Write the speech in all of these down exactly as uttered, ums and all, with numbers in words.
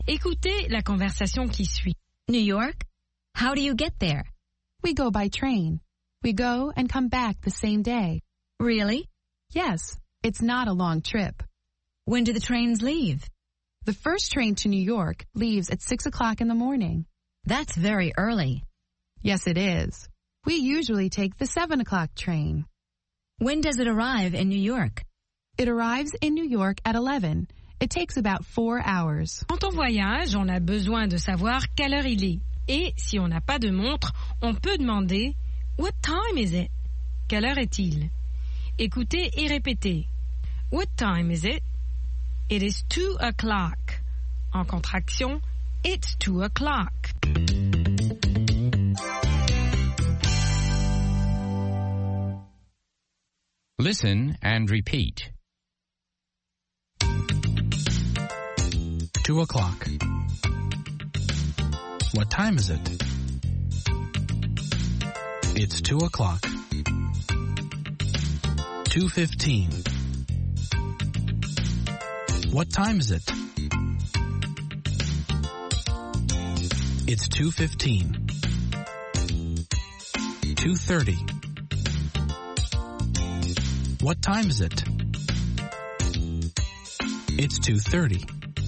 Écoutez la conversation qui suit. New York? How do you get there? We go by train. We go and come back the same day. Really? Yes, it's not a long trip. When do the trains leave? The first train to New York leaves at six o'clock in the morning. That's very early. Yes, it is. We usually take the seven o'clock train. When does it arrive in New York? It arrives in New York at eleven. It takes about four hours. Quand on voyage, on a besoin de savoir quelle heure il est. Et si on n'a pas de montre, on peut demander « What time is it ?» Quelle heure est-il? Écoutez et répétez. What time is it? It is two o'clock. En contraction, it's two o'clock. Listen and repeat. Two o'clock. What time is it? It's two o'clock. Two fifteen. What time is it? It's two fifteen. Two thirty. What time is it? It's two thirty.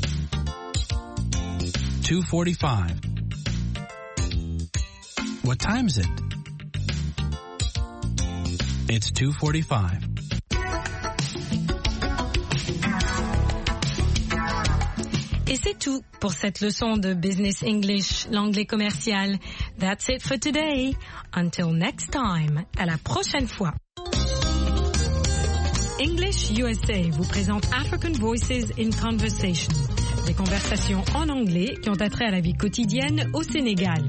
Two forty-five. What time is it? It's two forty-five. Et c'est tout pour cette leçon de Business English, l'anglais commercial. That's it for today. Until next time. À la prochaine fois. English U S A vous présente African Voices in Conversation. Des conversations en anglais qui ont attrait à la vie quotidienne au Sénégal.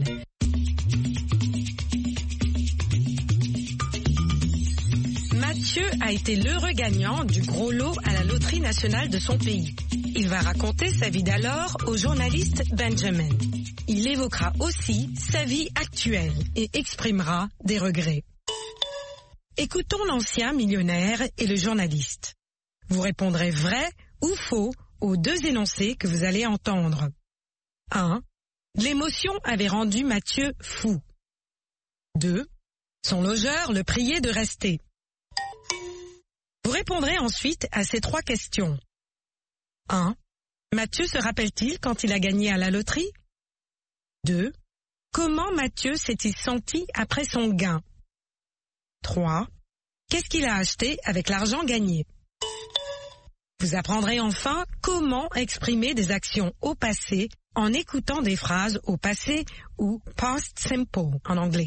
Mathieu a été l'heureux gagnant du gros lot à la loterie nationale de son pays. Il va raconter sa vie d'alors au journaliste Benjamin. Il évoquera aussi sa vie actuelle et exprimera des regrets. Écoutons l'ancien millionnaire et le journaliste. Vous répondrez vrai ou faux aux deux énoncés que vous allez entendre. un. L'émotion avait rendu Mathieu fou. deux. Son logeur le priait de rester. Vous répondrez ensuite à ces trois questions. un. Mathieu se rappelle-t-il quand il a gagné à la loterie? deux. Comment Mathieu s'est-il senti après son gain? trois. Qu'est-ce qu'il a acheté avec l'argent gagné? Vous apprendrez enfin comment exprimer des actions au passé en écoutant des phrases au passé ou past simple en anglais.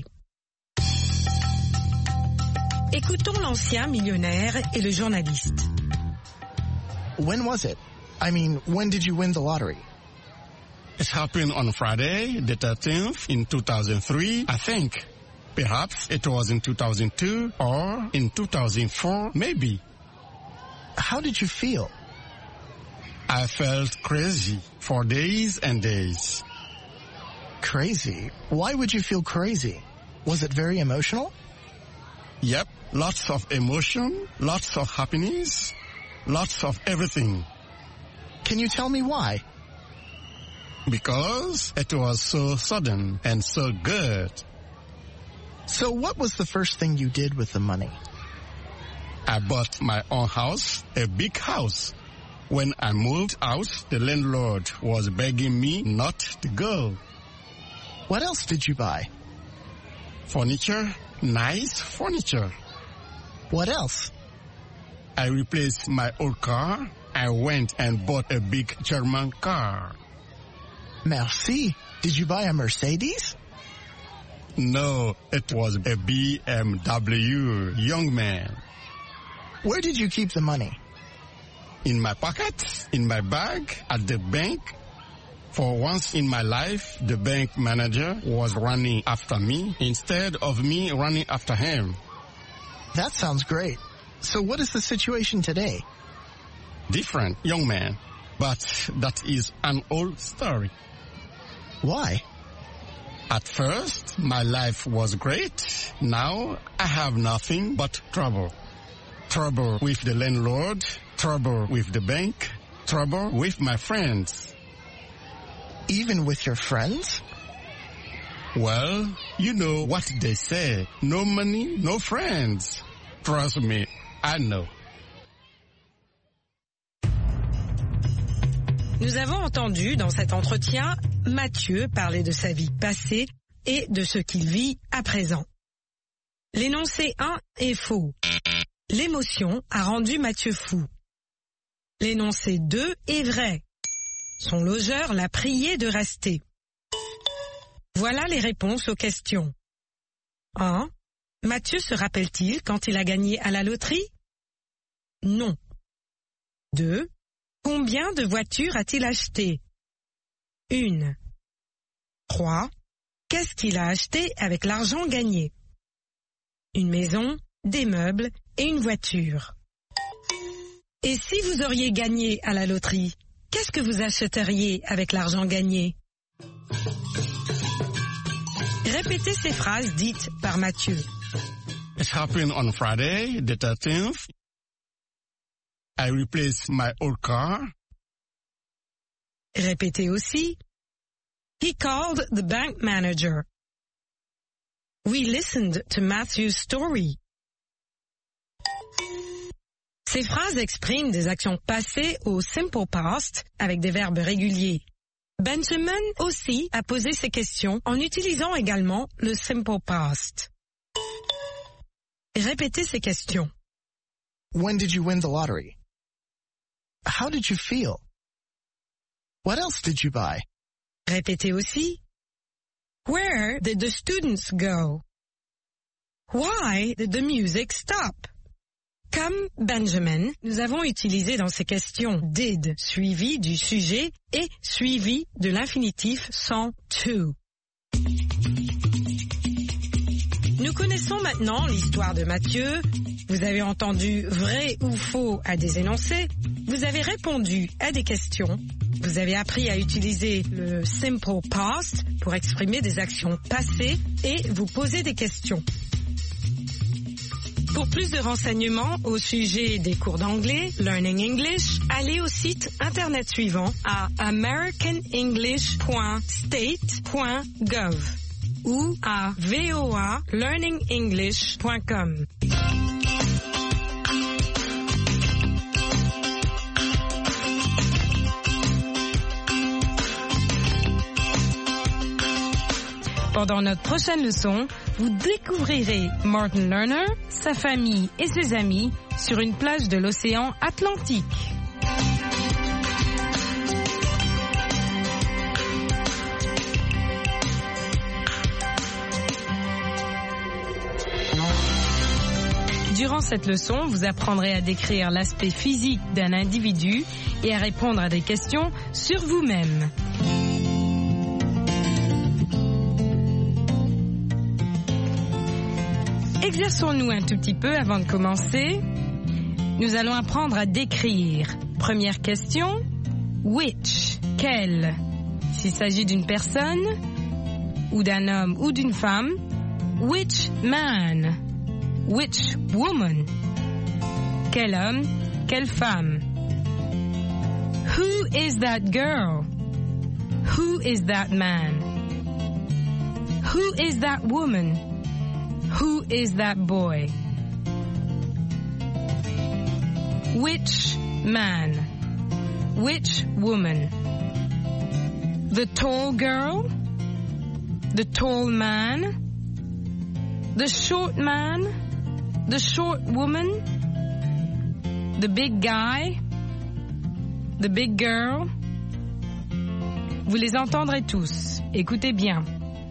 Écoutons l'ancien millionnaire et le journaliste. When was it? I mean, when did you win the lottery? It happened on Friday, the thirteenth, in two thousand three, I think. Perhaps it was in two thousand two or in two thousand four, maybe. How did you feel? I felt crazy for days and days. Crazy? Why would you feel crazy? Was it very emotional? Yep, lots of emotion, lots of happiness, lots of everything. Can you tell me why? Because it was so sudden and so good. So what was the first thing you did with the money? I bought my own house, a big house. When I moved out, the landlord was begging me not to go. What else did you buy? Furniture, nice furniture. What else? I replaced my old car. I went and bought a big German car. Merci. Did you buy a Mercedes? No, it was a B M W, young man. Where did you keep the money? In my pocket, in my bag, at the bank. For once in my life, the bank manager was running after me instead of me running after him. That sounds great. So what is the situation today? Different, young man. But that is an old story. Why? At first, my life was great. Now, I have nothing but trouble. Trouble with the landlord, trouble with the bank, trouble with my friends. Even with your friends? Well, you know what they say. No money, no friends. Trust me, I know. Nous avons entendu dans cet entretien Mathieu parler de sa vie passée et de ce qu'il vit à présent. L'énoncé un est faux. L'émotion a rendu Mathieu fou. L'énoncé deux est vrai. Son logeur l'a prié de rester. Voilà les réponses aux questions. un. Mathieu se rappelle-t-il quand il a gagné à la loterie? Non. deux. Combien de voitures a-t-il acheté? Une. trois. Qu'est-ce qu'il a acheté avec l'argent gagné? Une maison, des meubles et une voiture. Et si vous auriez gagné à la loterie, qu'est-ce que vous achèteriez avec l'argent gagné? Répétez ces phrases dites par Mathieu. It happened on Friday, the thirteenth. I replaced my old car. Répétez aussi. He called the bank manager. We listened to Matthew's story. Ces phrases expriment des actions passées au simple past avec des verbes réguliers. Benjamin aussi a posé ces questions en utilisant également le simple past. Répétez ces questions. When did you win the lottery? How did you feel? What else did you buy? Répétez aussi. Where did the students go? Why did the music stop? Comme Benjamin, nous avons utilisé dans ces questions did suivi du sujet et suivi de l'infinitif sans to. Nous connaissons maintenant l'histoire de Mathieu. Vous avez entendu vrai ou faux à des énoncés. Vous avez répondu à des questions. Vous avez appris à utiliser le simple past pour exprimer des actions passées et vous poser des questions. Pour plus de renseignements au sujet des cours d'anglais, Learning English, allez au site internet suivant à american english point state point gov ou à v o a learning english point com. Pendant notre prochaine leçon, vous découvrirez Martin Lerner, sa famille et ses amis sur une plage de l'océan Atlantique. Durant cette leçon, vous apprendrez à décrire l'aspect physique d'un individu et à répondre à des questions sur vous-même. Exerçons-nous un tout petit peu avant de commencer. Nous allons apprendre à décrire. Première question, which, quel? S'il s'agit d'une personne, ou d'un homme ou d'une femme, which man? Which woman? Quel homme, quelle femme? Who is that girl? Who is that man? Who is that woman? Who is that boy? Which man? Which woman? The tall girl? The tall man? The short man? The short woman? The big guy? The big girl? Vous les entendrez tous. Écoutez bien.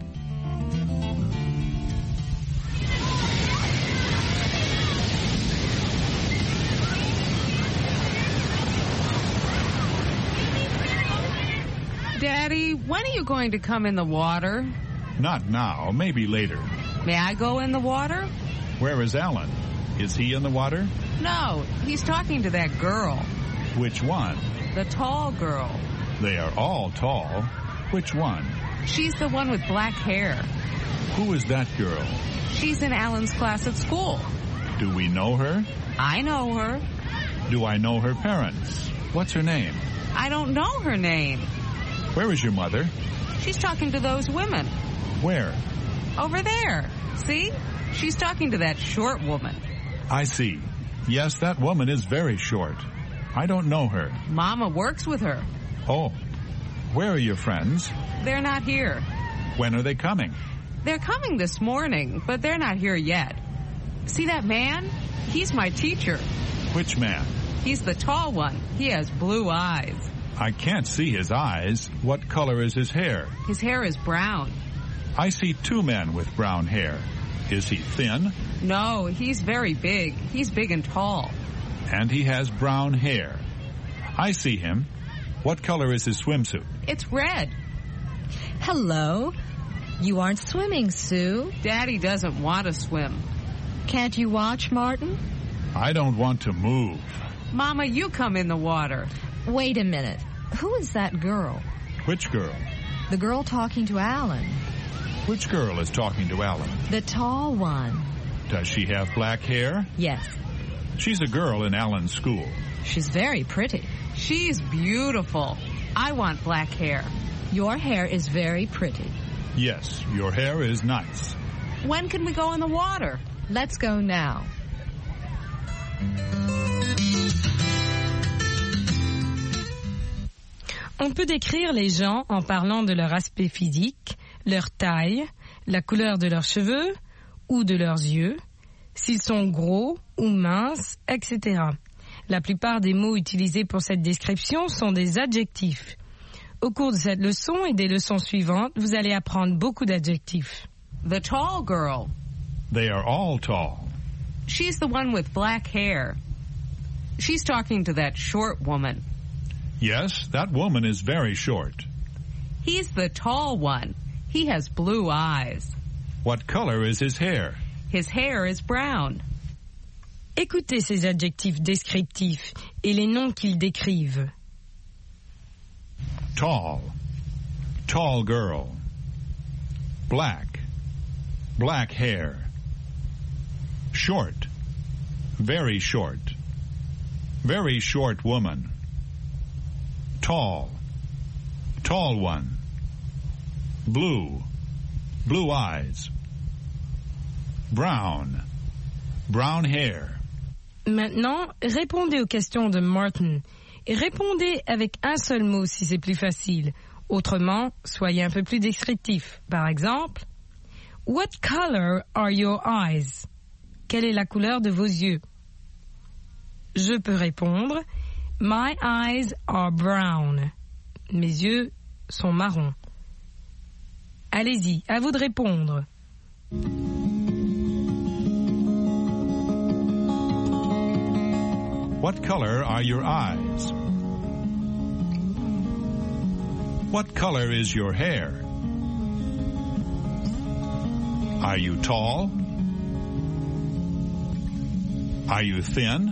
Daddy, when are you going to come in the water? Not now, maybe later. May I go in the water? Where is Alan? Is he in the water? No, he's talking to that girl. Which one? The tall girl. They are all tall. Which one? She's the one with black hair. Who is that girl? She's in Alan's class at school. Do we know her? I know her. Do I know her parents? What's her name? I don't know her name. Where is your mother? She's talking to those women. Where? Over there. See? She's talking to that short woman. I see. Yes, that woman is very short. I don't know her. Mama works with her. Oh. Where are your friends? They're not here. When are they coming? They're coming this morning, but they're not here yet. See that man? He's my teacher. Which man? He's the tall one. He has blue eyes. I can't see his eyes. What color is his hair? His hair is brown. I see two men with brown hair. Is he thin? No, he's very big. He's big and tall. And he has brown hair. I see him. What color is his swimsuit? It's red. Hello. You aren't swimming, Sue. Daddy doesn't want to swim. Can't you watch, Martin? I don't want to move. Mama, you come in the water. Wait a minute. Who is that girl? Which girl? The girl talking to Alan. Which girl is talking to Alan? The tall one. Does she have black hair? Yes. She's a girl in Alan's school. She's very pretty. She's beautiful. I want black hair. Your hair is very pretty. Yes, your hair is nice. When can we go in the water? Let's go now. On peut décrire les gens en parlant de leur aspect physique, leur taille, la couleur de leurs cheveux ou de leurs yeux, s'ils sont gros ou minces, et cetera. La plupart des mots utilisés pour cette description sont des adjectifs. Au cours de cette leçon et des leçons suivantes, vous allez apprendre beaucoup d'adjectifs. The tall girl. They are all tall. She's the one with black hair. She's talking to that short woman. Yes, that woman is very short. He's the tall one. He has blue eyes. What color is his hair? His hair is brown. Écoutez ces adjectifs descriptifs et les noms qu'ils décrivent. Tall. Tall girl. Black. Black hair. Short. Very short. Very short woman. Tall. Tall one. Blue. Blue eyes. Brown. Brown hair. Maintenant, répondez aux questions de Martin et répondez avec un seul mot si c'est plus facile. Autrement, soyez un peu plus descriptif. Par exemple, What color are your eyes? Quelle est la couleur de vos yeux? Je peux répondre My eyes are brown. Mes yeux sont marrons. Allez-y, à vous de répondre. What color are your eyes? What color is your hair? Are you tall? Are you thin?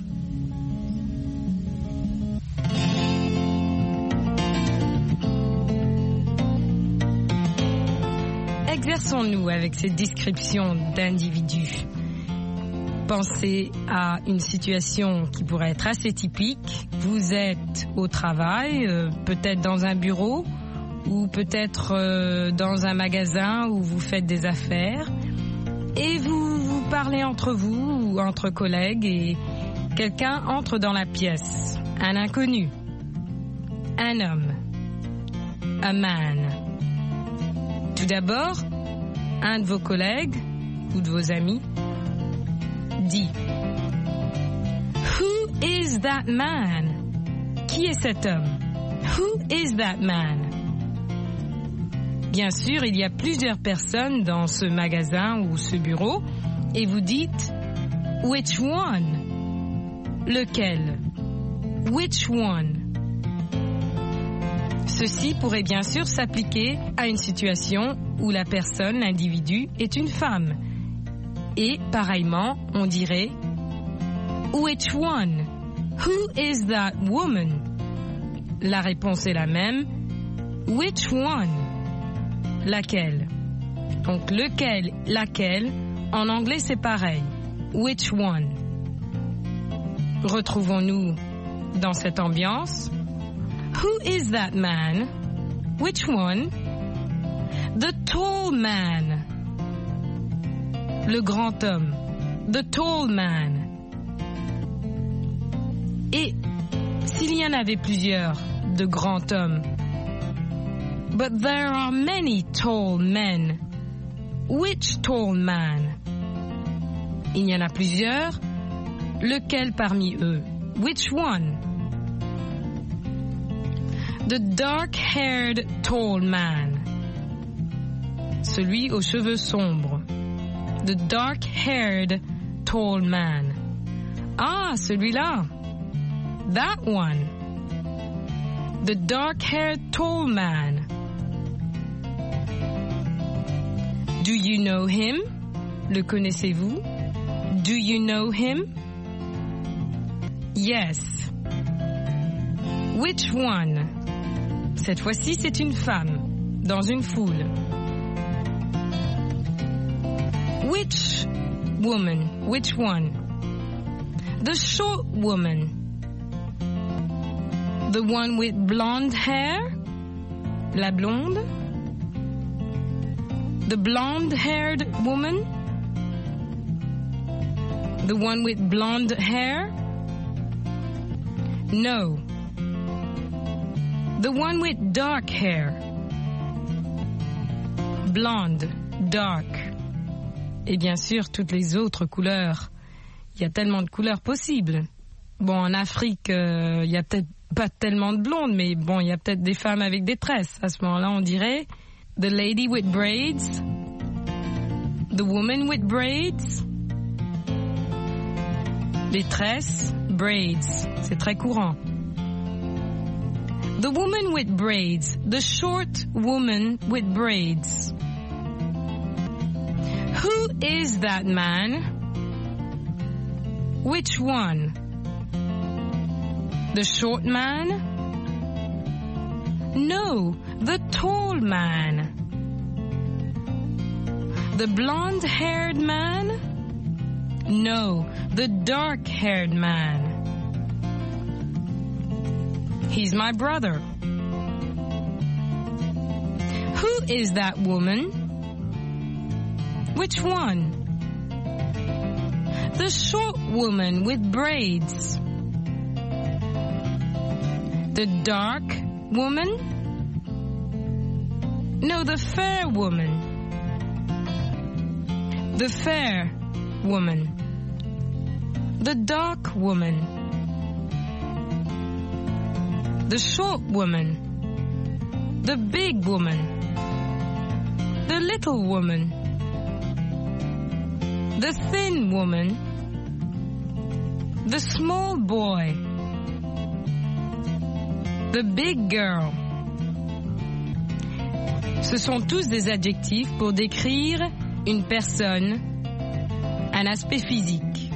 Exerçons-nous avec ces descriptions d'individus. Pensez à une situation qui pourrait être assez typique. Vous êtes au travail, euh, peut-être dans un bureau ou peut-être euh, dans un magasin où vous faites des affaires et vous vous parlez entre vous ou entre collègues et quelqu'un entre dans la pièce. Un inconnu. Un homme. A man. Tout d'abord, un de vos collègues ou de vos amis dit Who is that man? Qui est cet homme? Who is that man? Bien sûr, il y a plusieurs personnes dans ce magasin ou ce bureau et vous dites Which one? Lequel? Which one? Ceci pourrait bien sûr s'appliquer à une situation où la personne, l'individu, est une femme. Et, pareillement, on dirait Which one? Who is that woman? La réponse est la même. Which one? Laquelle? Donc, lequel, laquelle, en anglais c'est pareil. Which one? Retrouvons-nous dans cette ambiance. Who is that man? Which one? The tall man. Le grand homme. The tall man. Et s'il y en avait plusieurs de grands hommes. But there are many tall men. Which tall man? Il y en a plusieurs. Lequel parmi eux? Which one? The dark-haired tall man. Celui aux cheveux sombres. The dark-haired tall man. Ah, celui-là. That one. The dark-haired tall man. Do you know him? Le connaissez-vous? Do you know him? Yes. Which one? Cette fois-ci, c'est une femme, dans une foule. Which woman? Which one? The short woman. The one with blonde hair? La blonde? The blonde-haired woman? The one with blonde hair? No. The one with dark hair. Blonde, dark. Et bien sûr, toutes les autres couleurs. Il y a tellement de couleurs possibles. Bon, en Afrique, euh, il y a peut-être pas tellement de blondes, mais bon, il y a peut-être des femmes avec des tresses. À ce moment-là, on dirait the lady with braids, the woman with braids. Les tresses, braids, c'est très courant. The woman with braids, the short woman with braids. Who is that man? Which one? The short man? No, the tall man. The blonde-haired man? No, the dark-haired man. He's my brother. Who is that woman? Which one? The short woman with braids. The dark woman? No, the fair woman. The fair woman. The dark woman. The short woman. The big woman. The little woman. The thin woman. The small boy. The big girl. Ce sont tous des adjectifs pour décrire une personne, un aspect physique.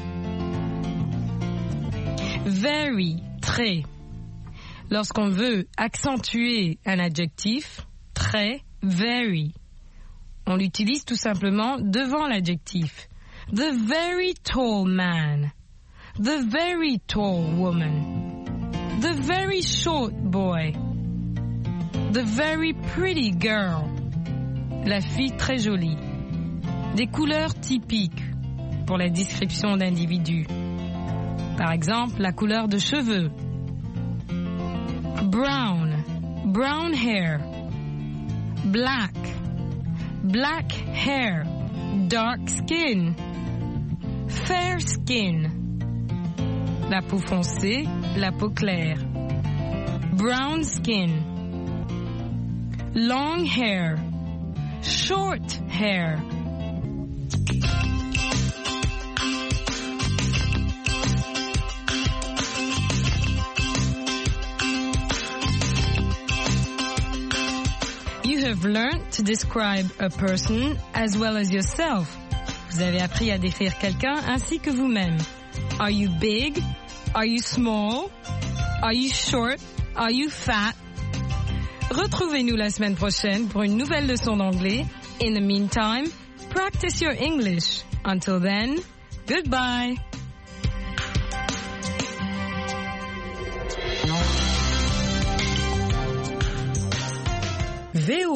Very, très. Lorsqu'on veut accentuer un adjectif, très, very, on l'utilise tout simplement devant l'adjectif. The very tall man. The very tall woman. The very short boy. The very pretty girl. La fille très jolie. Des couleurs typiques pour la description d'individus. Par exemple, la couleur de cheveux. Brown, brown hair. Black, black hair. Dark skin. Fair skin. La peau foncée, la peau claire. Brown skin. Long hair. Short hair. You have learned to describe a person as well as yourself. Vous avez appris à décrire quelqu'un ainsi que vous-même. Are you big? Are you small? Are you short? Are you fat? Retrouvez-nous la semaine prochaine pour une nouvelle leçon d'anglais. In the meantime, practice your English. Until then, goodbye. V O